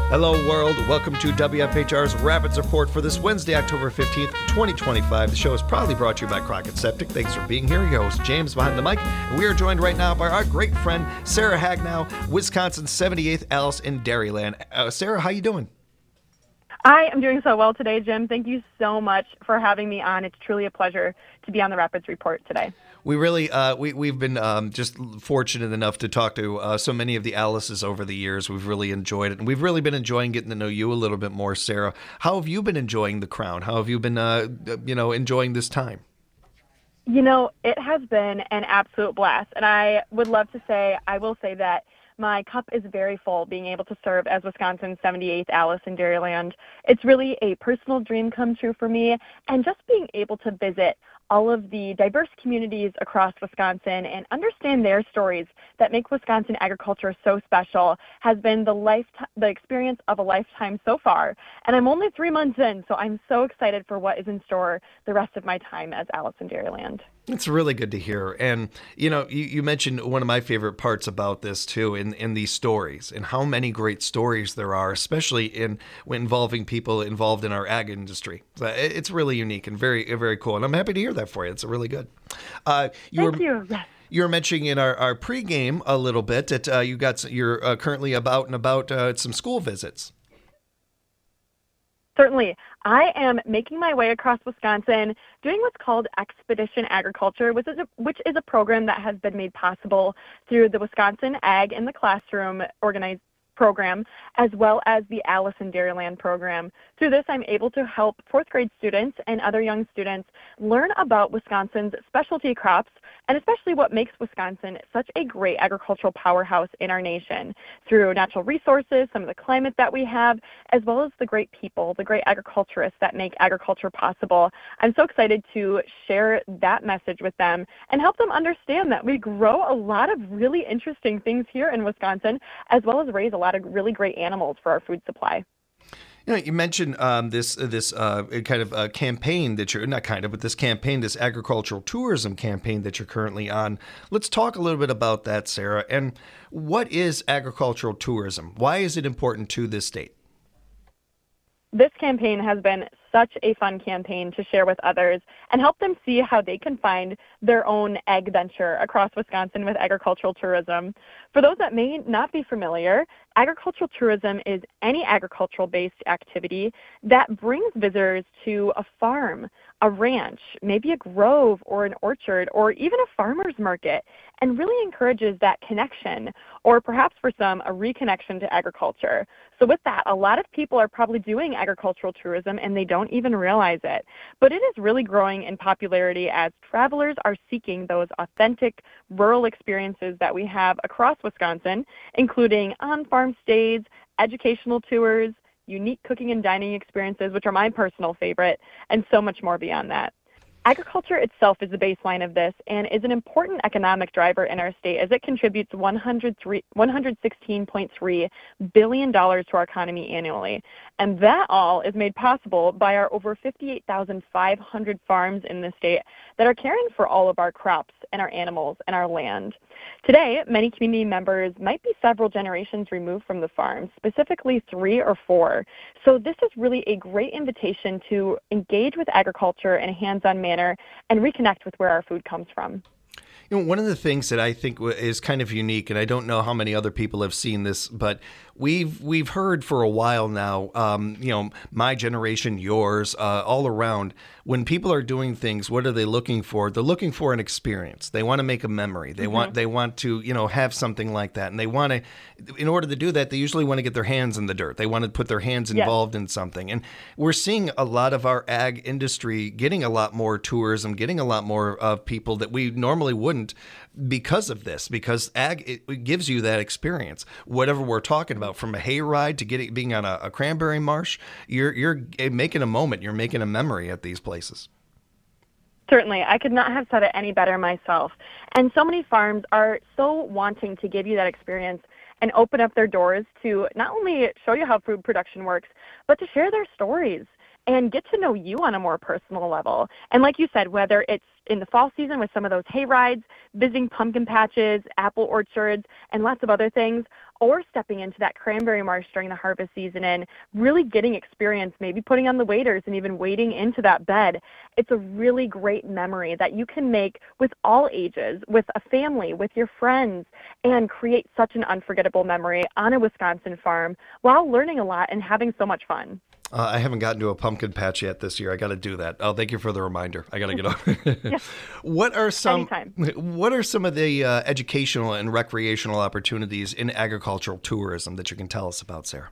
Hello, world. Welcome to WFHR's Rapids Report for this Wednesday, October 15th, 2025. The show is proudly brought to you by Crockett Septic. Thanks for being here. Your host, James, behind the mic. And we are joined right now by our great friend, Sarah Hagnow, Wisconsin's 78th Alice in Dairyland. Sarah, how you doing? I am doing so well today, Jim. Thank you so much for having me on. It's truly a pleasure to be on the Rapids Report today. We really, we've been just fortunate enough to talk to so many of the Alices over the years. We've really enjoyed it, and we've really been enjoying getting to know you a little bit more, Sarah. How have you been enjoying the Crown? How have you been, enjoying this time? You know, it has been an absolute blast, and I will say that my cup is very full being able to serve as Wisconsin's 78th Alice in Dairyland. It's really a personal dream come true for me, and just being able to visit all of the diverse communities across Wisconsin and understand their stories that make Wisconsin agriculture so special has been the experience of a lifetime so far. And I'm only 3 months in, so I'm so excited for what is in store the rest of my time as Alice in Dairyland. It's really good to hear. And, you mentioned one of my favorite parts about this, too, in these stories and how many great stories there are, especially when involving people involved in our ag industry. So it's really unique and very, very cool. And I'm happy to hear that for you. It's really good. Thank you. Yes. You were mentioning in our pregame a little bit that you're currently about and about some school visits. Certainly. I am making my way across Wisconsin doing what's called Expedition Agriculture, which is a program that has been made possible through the Wisconsin Ag in the Classroom organized program, as well as the Alice in Dairyland program. Through this, I'm able to help fourth grade students and other young students learn about Wisconsin's specialty crops, and especially what makes Wisconsin such a great agricultural powerhouse in our nation through natural resources, some of the climate that we have, as well as the great people, the great agriculturists that make agriculture possible. I'm so excited to share that message with them and help them understand that we grow a lot of really interesting things here in Wisconsin, as well as raise a lot of really great animals for our food supply. You mentioned this kind of campaign that this agricultural tourism campaign that you're currently on. Let's talk a little bit about that, Sarah. And what is agricultural tourism? Why is it important to this state? This campaign has been such a fun campaign to share with others and help them see how they can find their own ag venture across Wisconsin with agricultural tourism. For those that may not be familiar, agricultural tourism is any agricultural-based activity that brings visitors to a farm, a ranch, maybe a grove or an orchard, or even a farmer's market, and really encourages that connection, or perhaps for some, a reconnection to agriculture. So with that, a lot of people are probably doing agricultural tourism and they don't even realize it. But it is really growing in popularity as travelers are seeking those authentic rural experiences that we have across Wisconsin, including on-farm stays, educational tours, unique cooking and dining experiences, which are my personal favorite, and so much more beyond that. Agriculture itself is the baseline of this and is an important economic driver in our state as it contributes $116.3 billion to our economy annually. And that all is made possible by our over 58,500 farms in the state that are caring for all of our crops and our animals and our land. Today, many community members might be several generations removed from the farm, specifically 3 or 4. So this is really a great invitation to engage with agriculture in a hands-on manner and reconnect with where our food comes from. One of the things that I think is kind of unique, and I don't know how many other people have seen this, but we've heard for a while now, my generation, yours, all around, when people are doing things, what are they looking for? They're looking for an experience. They want to make a memory. They want to, have something like that. And they want to, in order to do that, they usually want to get their hands in the dirt. They want to put their hands involved in something. And we're seeing a lot of our ag industry getting a lot more tourism, getting a lot more of people that we normally wouldn't because of this, because ag, it gives you that experience. Whatever we're talking about, from a hayride to being on a cranberry marsh, you're making a moment, you're making a memory at these places. Certainly. I could not have said it any better myself. And so many farms are so wanting to give you that experience and open up their doors to not only show you how food production works, but to share their stories and get to know you on a more personal level. And like you said, whether it's in the fall season with some of those hay rides, visiting pumpkin patches, apple orchards, and lots of other things, or stepping into that cranberry marsh during the harvest season and really getting experience, maybe putting on the waders and even wading into that bed. It's a really great memory that you can make with all ages, with a family, with your friends, and create such an unforgettable memory on a Wisconsin farm while learning a lot and having so much fun. I haven't gotten to a pumpkin patch yet this year. I got to do that. Oh, thank you for the reminder. I got to get on. Yeah. What are some Anytime. What are some of the educational and recreational opportunities in agricultural tourism that you can tell us about, Sarah?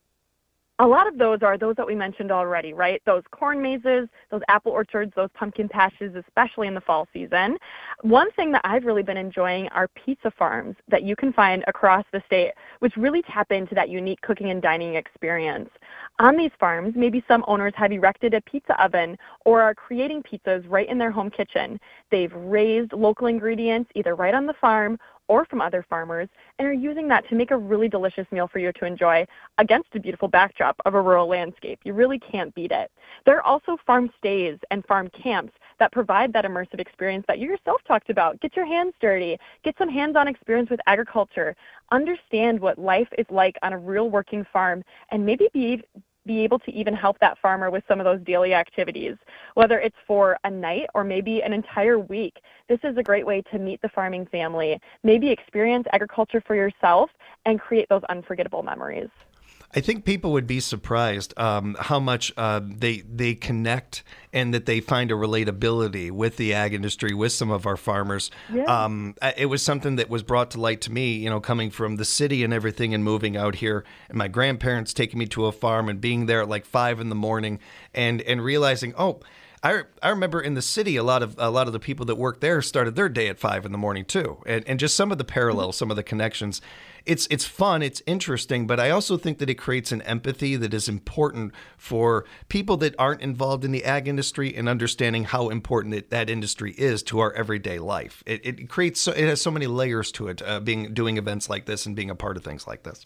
A lot of those are those that we mentioned already, right? Those corn mazes, those apple orchards, those pumpkin patches, especially in the fall season. One thing that I've really been enjoying are pizza farms that you can find across the state, which really tap into that unique cooking and dining experience. On these farms, maybe some owners have erected a pizza oven or are creating pizzas right in their home kitchen. They've raised local ingredients either right on the farm or from other farmers, and are using that to make a really delicious meal for you to enjoy against a beautiful backdrop of a rural landscape. You really can't beat it. There are also farm stays and farm camps that provide that immersive experience that you yourself talked about. Get your hands dirty, get some hands-on experience with agriculture, understand what life is like on a real working farm, and maybe be able to even help that farmer with some of those daily activities, whether it's for a night or maybe an entire week. This is a great way to meet the farming family, maybe experience agriculture for yourself, and create those unforgettable memories. I think people would be surprised how much they connect and that they find a relatability with the ag industry, with some of our farmers. Yeah. It was something that was brought to light to me, coming from the city and everything and moving out here, and my grandparents taking me to a farm and being there at like 5 a.m. and realizing, oh, I remember in the city, a lot of the people that worked there started their day at 5 a.m. too, and just some of the parallels, some of the connections. It's fun, it's interesting, but I also think that it creates an empathy that is important for people that aren't involved in the ag industry and understanding how important that industry is to our everyday life. It has so many layers to it, doing events like this and being a part of things like this.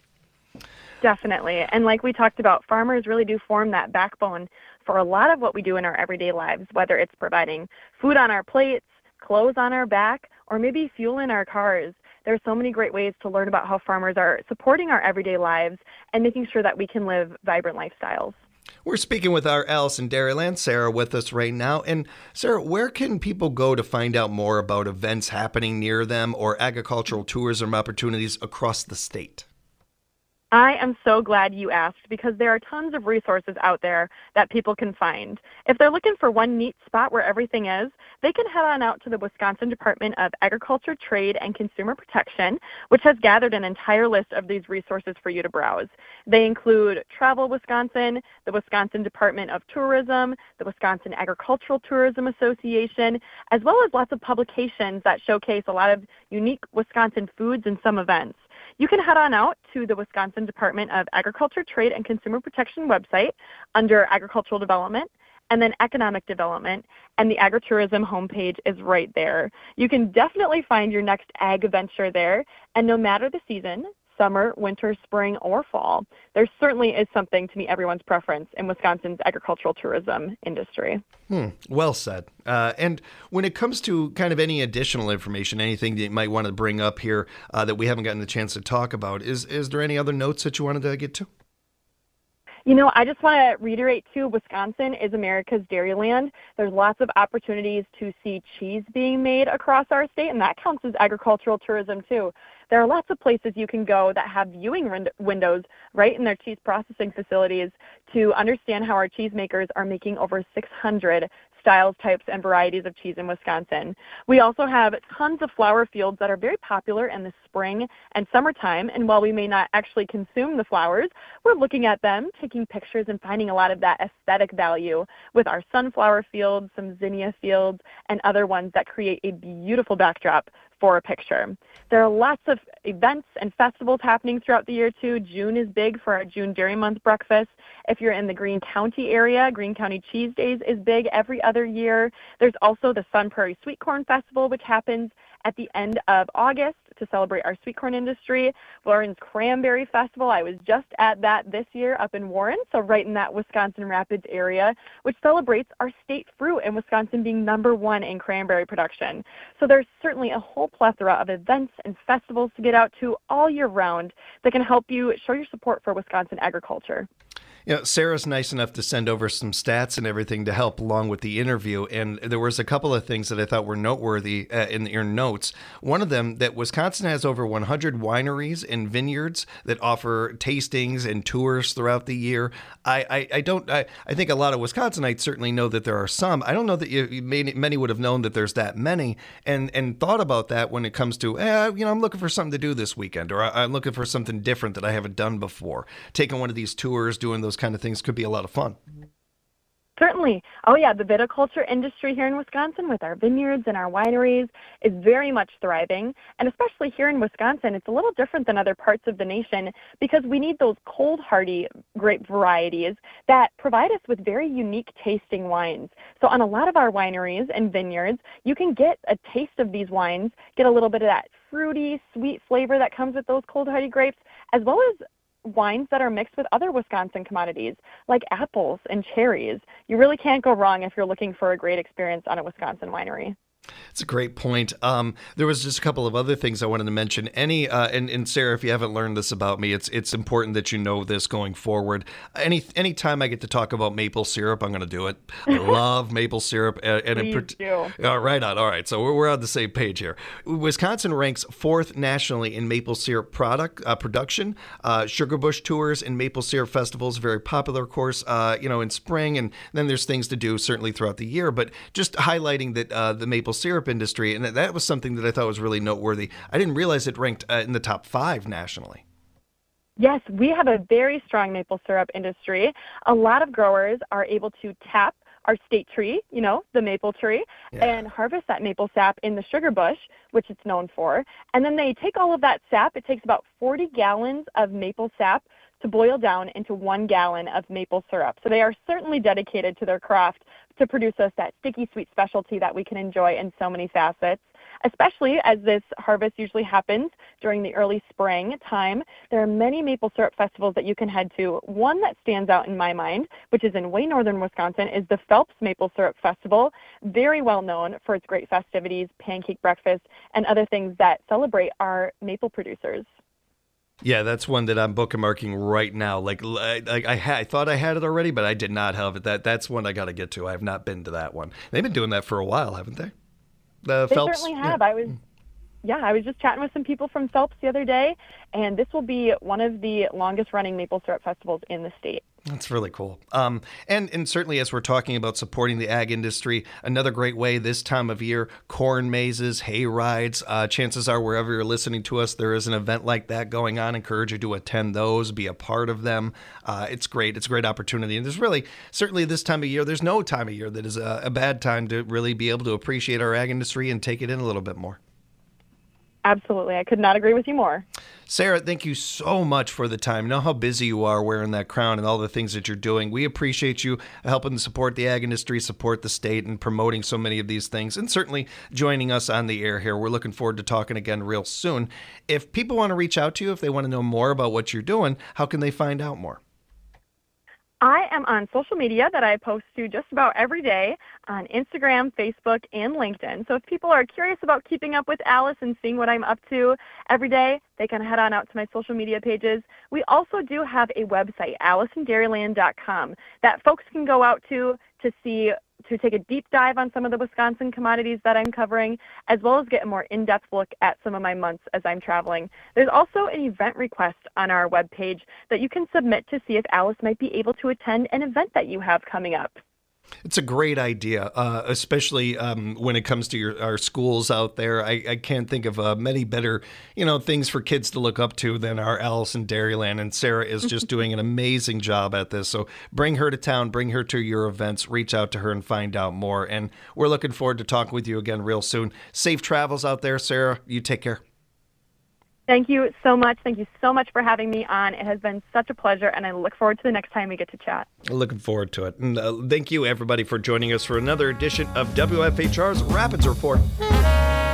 Definitely. And like we talked about, farmers really do form that backbone for a lot of what we do in our everyday lives, whether it's providing food on our plates, clothes on our back, or maybe fuel in our cars. There are so many great ways to learn about how farmers are supporting our everyday lives and making sure that we can live vibrant lifestyles. We're speaking with our Alice in Dairyland, Sarah, with us right now. And Sarah, where can people go to find out more about events happening near them or agricultural tourism opportunities across the state? I am so glad you asked because there are tons of resources out there that people can find. If they're looking for one neat spot where everything is, they can head on out to the Wisconsin Department of Agriculture, Trade, and Consumer Protection, which has gathered an entire list of these resources for you to browse. They include Travel Wisconsin, the Wisconsin Department of Tourism, the Wisconsin Agricultural Tourism Association, as well as lots of publications that showcase a lot of unique Wisconsin foods and some events. You can head on out to the Wisconsin Department of Agriculture, Trade, and Consumer Protection website under Agricultural Development and then Economic Development, and the agritourism homepage is right there. You can definitely find your next ag adventure there, and no matter the season, summer, winter, spring, or fall, there certainly is something to meet everyone's preference in Wisconsin's agricultural tourism industry. Well said. And when it comes to kind of any additional information, anything that you might want to bring up here that we haven't gotten the chance to talk about, is there any other notes that you wanted to get to? You know, I just want to reiterate, too, Wisconsin is America's dairyland. There's lots of opportunities to see cheese being made across our state, and that counts as agricultural tourism, too. There are lots of places you can go that have viewing windows right in their cheese processing facilities to understand how our cheesemakers are making over 600 styles, types, and varieties of cheese in Wisconsin. We also have tons of flower fields that are very popular in the spring and summertime, and while we may not actually consume the flowers, we're looking at them, taking pictures, and finding a lot of that aesthetic value with our sunflower fields, some zinnia fields, and other ones that create a beautiful backdrop for a picture. There are lots of events and festivals happening throughout the year, too. June is big for our June Dairy Month breakfast. If you're in the Greene County area, Greene County Cheese Days is big every other year. There's also the Sun Prairie Sweet Corn Festival, which happens at the end of August to celebrate our sweet corn industry. Warren's Cranberry Festival, I was just at that this year up in Warren, so right in that Wisconsin Rapids area, which celebrates our state fruit and Wisconsin being #1 in cranberry production. So there's certainly a whole plethora of events and festivals to get out to all year round that can help you show your support for Wisconsin agriculture. You know, Sarah's nice enough to send over some stats and everything to help along with the interview, and there was a couple of things that I thought were noteworthy in your notes. One of them, that Wisconsin has over 100 wineries and vineyards that offer tastings and tours throughout the year. I think a lot of Wisconsinites certainly know that there are some. I don't know that many would have known that there's that many, and thought about that when it comes to, I'm looking for something to do this weekend, or I'm looking for something different that I haven't done before. Taking one of these tours, doing those kind of things could be a lot of fun. Certainly. Oh, yeah, the viticulture industry here in Wisconsin with our vineyards and our wineries is very much thriving. And especially here in Wisconsin, it's a little different than other parts of the nation because we need those cold hardy grape varieties that provide us with very unique tasting wines. So on a lot of our wineries and vineyards, you can get a taste of these wines, get a little bit of that fruity, sweet flavor that comes with those cold hardy grapes, as well as wines that are mixed with other Wisconsin commodities like apples and cherries. You really can't go wrong if you're looking for a great experience on a Wisconsin winery. It's a great point. There was just a couple of other things I wanted to mention. And Sarah, if you haven't learned this about me, it's important that you know this going forward. Any time I get to talk about maple syrup, I'm going to do it. I love maple syrup. Please do. Right on. All right. So we're on the same page here. Wisconsin ranks 4th nationally in maple syrup production. Sugar Bush tours and maple syrup festivals, very popular, of course, in spring. And then there's things to do certainly throughout the year. But just highlighting that the maple syrup industry, and that was something that I thought was really noteworthy. I didn't realize it ranked in the top 5 nationally. Yes, we have a very strong maple syrup industry. A lot of growers are able to tap our state tree, the maple tree, and harvest that maple sap in the sugar bush, which it's known for. And then they take all of that sap. It takes about 40 gallons of maple sap to boil down into 1 gallon of maple syrup. So they are certainly dedicated to their craft to produce us that sticky sweet specialty that we can enjoy in so many facets, especially as this harvest usually happens during the early spring time. There are many maple syrup festivals that you can head to. One that stands out in my mind, which is in way northern Wisconsin, is the Phelps Maple Syrup Festival, very well known for its great festivities, pancake breakfast, and other things that celebrate our maple producers. Yeah, that's one that I'm bookmarking right now. I thought I had it already, but I did not have it. That's one I got to get to. I have not been to that one. They've been doing that for a while, haven't they? They certainly have. Yeah. I was just chatting with some people from Phelps the other day, and this will be one of the longest running maple syrup festivals in the state. That's really cool. And certainly as we're talking about supporting the ag industry, another great way this time of year, corn mazes, hay rides. Chances are wherever you're listening to us, there is an event like that going on. Encourage you to attend those, be a part of them. It's great. It's a great opportunity. And there's really, certainly this time of year, there's no time of year that is a bad time to really be able to appreciate our ag industry and take it in a little bit more. Absolutely. I could not agree with you more. Sarah, thank you so much for the time. I know how busy you are wearing that crown and all the things that you're doing. We appreciate you helping to support the ag industry, support the state, and promoting so many of these things, and certainly joining us on the air here. We're looking forward to talking again real soon. If people want to reach out to you, if they want to know more about what you're doing, how can they find out more? I am on social media that I post to just about every day on Instagram, Facebook, and LinkedIn. So if people are curious about keeping up with Alice and seeing what I'm up to every day, they can head on out to my social media pages. We also do have a website, AllisonDairyland.com, that folks can go out to take a deep dive on some of the Wisconsin commodities that I'm covering, as well as get a more in-depth look at some of my months as I'm traveling. There's also an event request on our webpage that you can submit to see if Alice might be able to attend an event that you have coming up. It's a great idea, especially when it comes to our schools out there. I can't think of many better, things for kids to look up to than our Allison Dairyland. And Sarah is just doing an amazing job at this. So bring her to town, bring her to your events, reach out to her and find out more. And we're looking forward to talking with you again real soon. Safe travels out there, Sarah. You take care. Thank you so much. Thank you so much for having me on. It has been such a pleasure, and I look forward to the next time we get to chat. Looking forward to it. And thank you, everybody, for joining us for another edition of WFHR's Rapids Report.